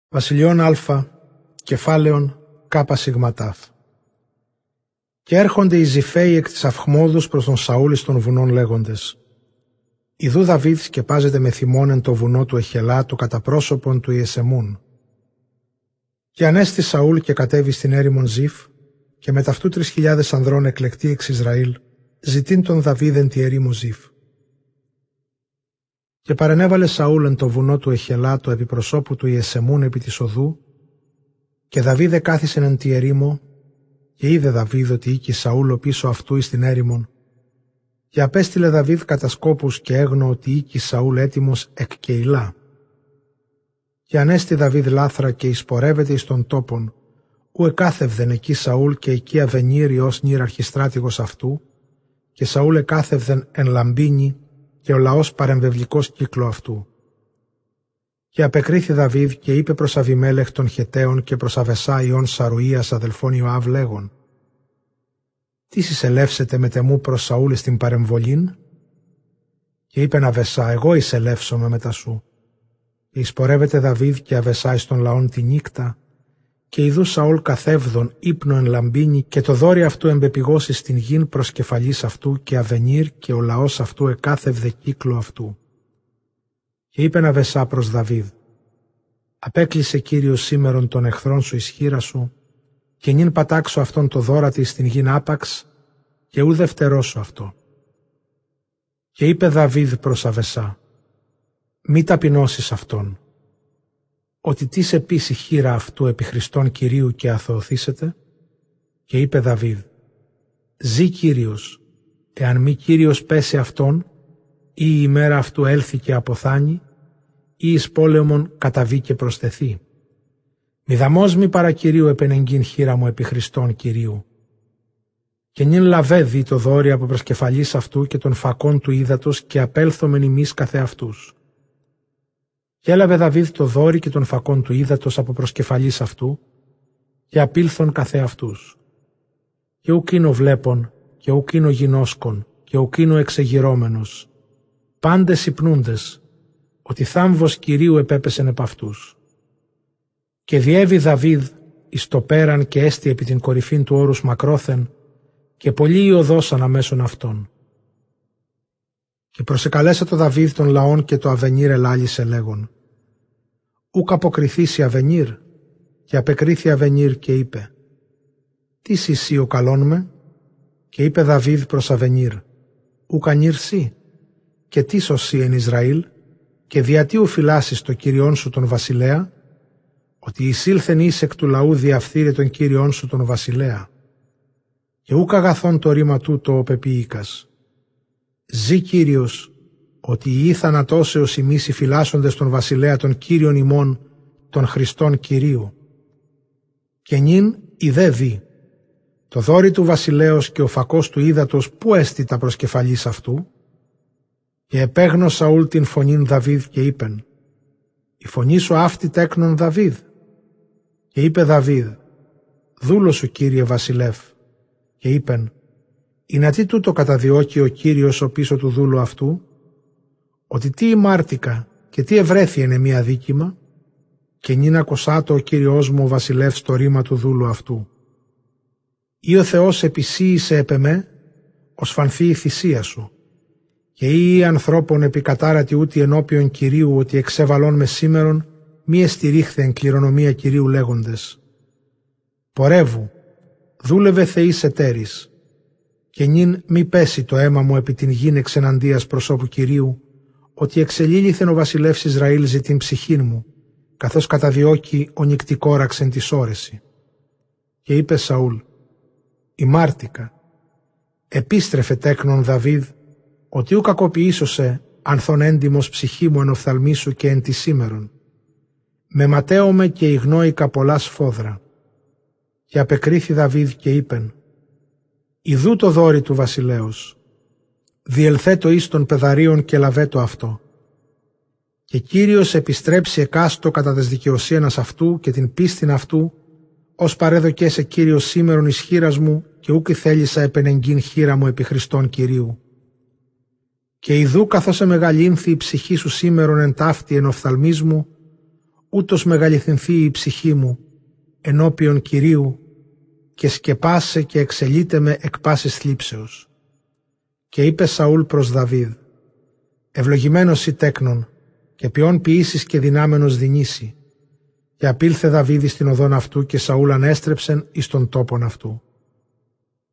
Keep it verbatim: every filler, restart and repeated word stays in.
Βασιλειών Α, κεφάλαιον Κάπα Σιγματάφ. Και έρχονται οι Ζηφαίοι εκ της Αυχμόδους προς τον Σαούλ εις των βουνών λέγοντες: Ιδού Δαβίδ σκεπάζεται με θυμόν εν το βουνό του Εχελά, το κατά πρόσωπον του Ιεσεμούν. Και ανέστη Σαούλ και κατέβη στην έρημον Ζηφ, και με ταυτού τρεις χιλιάδες ανδρών εκλεκτοί εξ Ισραήλ, ζητήν τον Δαβίδ εν τη ερήμου Ζηφ. Και παρενέβαλε Σαούλ εν το βουνό του Εχελά, το επιπροσώπου του Ιεσεμούν επί της οδού, και Δαβίδ εκάθισεν εν τη ερήμο, και είδε Δαβίδ ότι οίκη Σαούλ πίσω αυτού εις την έρημον, και απέστειλε Δαβίδ κατά σκόπους και έγνω ότι οίκη Σαούλ έτοιμος εκ Κεϊλά. Και ανέστη Δαβίδ λάθρα και εισπορεύεται εις τον τόπον, ου εκάθευδεν εκεί Σαούλ και εκεί Αβενίρ ως νήρ αρχιστράτηγος αυτού, και Σαούλ εκάθευδεν εν λαμπίνι, και ο λαός παρεμβευλικός κύκλο αυτού. Και απεκρίθη Δαβίδ και είπε προς Αβιμέλεχ των Χεταίων και προς Αβεσά ιών Σαρουίας αδελφών Ιωάβ λέγον: Τι εισελεύσετε με τεμού προς Σαούλ στην παρεμβολήν? Και είπεν Αβεσά: Εγώ εισελεύσομαι μετά σου. Και εισπορεύεται Δαβίδ και Αβεσά εις των λαών τη νύκτα, και ιδού Σαούλ καθεύδον ύπνο εν λαμπίνι, και το δόρυ αυτού εμπεπηγώσει στην γην προς κεφαλής αυτού, και Αβενίρ και ο λαός αυτού εκάθευδε κύκλο αυτού. Και είπεν Αβεσά προς Δαβίδ: Απέκλεισε Κύριος σήμερον των εχθρών σου εις χείρα σου, και νυν πατάξω αυτόν το δώρατη στην γην άπαξ, και ου δευτερώσω αυτό. Και είπε Δαβίδ προς Αβεσά: Μη ταπεινώσεις αυτόν, ότι τι σε πείσει χείρα αυτού επί Χριστόν Κυρίου και αθωωθήσετε? Και είπε Δαβίδ: Ζή Κύριος, εάν μη Κύριος πέσει αυτόν, ή η ημέρα αυτού έλθει και αποθάνει, ή εις πόλεμον καταβεί και προσθεθεί. Μη δαμός μη παρά Κυρίου επενεγκίν χείρα μου επί Χριστόν Κυρίου. Και νυν λαβέ δι το δόρυ από προσκεφαλής αυτού και των φακών του ύδατος, και απέλθομεν ημείς καθεαυτούς. Και έλαβε Δαβίδ το δόρυ και των φακών του ύδατος από προσκεφαλής αυτού, και απήλθον καθεαυτούς. Και ουκίνο βλέπον, και ουκίνο γινώσκον, και ουκίνο εξεγυρώμενος, πάντες υπνούντες, ότι θάμβος Κυρίου επέπεσεν επ' αυτούς. Και διέβη Δαβίδ εις το πέραν και έστη επί την κορυφήν του όρους μακρόθεν, και πολλοί ιωδώσαν αμέσων αυτών. Και προσεκαλέσε το Δαβίδ των λαών και το Αβενίρ ελάλησε λέγον: Ούκ αποκριθείς η Αβενίρ? Και απεκρίθη Αβενίρ και είπε: Τι εσύ ο καλόν με? Και είπε Δαβίδ προς Αβενίρ: Ούκ ανήρ σύ? Και τι σωσί εν Ισραήλ? Και διατί ου φυλάσσεις το Κύριόν σου τον βασιλέα? Ότι εισήλθεν εις εκ του λαού διαφθείρε τον Κύριόν σου τον βασιλέα. Και ούκ αγαθόν το ρήμα τούτο ο πεποίηκας. Ζή Κύριος, ότι οι θανατώσεως ημείς οι φυλάσσοντες τον βασιλέα των Κύριων ημών, των Χριστών Κυρίου. Και νυν η δε δι, το δόρυ του βασιλέως και ο φακός του ύδατος πού έστι τα προσκεφαλής αυτού? Και επέγνω Σαούλ την φωνήν Δαβίδ και είπεν: Η φωνή σου αυτή τέκνον Δαβίδ? Και είπε Δαβίδ: Δούλος σου Κύριε βασιλεύ. Και είπεν: Είναι τι τούτο καταδιώκει ο Κύριος ο πίσω του δούλου αυτού? Ότι τι ημάρτηκα και τι ευρέθη εν εμεί αδίκημα? Και νυν ακουσάτο ο Κύριος μου ο βασιλεύς το ρήμα του δούλου αυτού. Ή ο Θεός επισύησε επ' εμέ, ως φανθεί η θυσία σου. Και ή οι ανθρώπων επικατάρατη ούτι ενώπιον Κυρίου, ότι εξέβαλον με σήμερον, μη εστηρίχθε εν κληρονομία Κυρίου λέγοντες: Πορεύου, δούλευε Θεής εταίρης, και νυν μη πέσει το αίμα μου επί την γην εξεναντίας προσώπου Κυρίου, ότι εξελίληθεν ο βασιλεύς Ισραήλ ζητήν ψυχήν μου, καθώς καταδιώκει ο νυκτικόραξεν της όρεση. Και είπε Σαούλ: Ημάρτηκα. Επίστρεφε τέκνον Δαβίδ, ότι ου κακοποιήσωσε ανθον έντιμος ψυχή μου εν οφθαλμή σου και εν τη σήμερον. Με ματέωμε και ηγνώικα πολλά σφόδρα. Και απεκρίθη Δαβίδ και είπεν: Ιδού το δόρυ του βασιλέως. Διελθέτω εις των πεδαρίων και λαβέτω αυτό. Και Κύριος επιστρέψει εκάστο κατά τες δικαιοσύνας αυτού και την πίστην αυτού, ως παρέδοκέ σε Κύριος σήμερον εις χείρας μου, και ούκ θέλησα επενεγκίν χείρα μου επί Χριστόν Κυρίου. Και ιδού καθώς εμεγαλύνθη η ψυχή σου σήμερον εν ταύτη εν οφθαλμής μου, ούτως μεγαληθυνθεί η ψυχή μου ενώπιον Κυρίου και σκεπάσε και εξελίτε με εκ πάσης θλίψεως. Και είπε Σαούλ προς Δαβίδ, ευλογημένος η τέκνον και ποιον ποιήσεις και δυνάμενος δυνήσει. Και απήλθε Δαβίδ στην οδόν αυτού και Σαούλ ανέστρεψεν εις τον τόπον αυτού.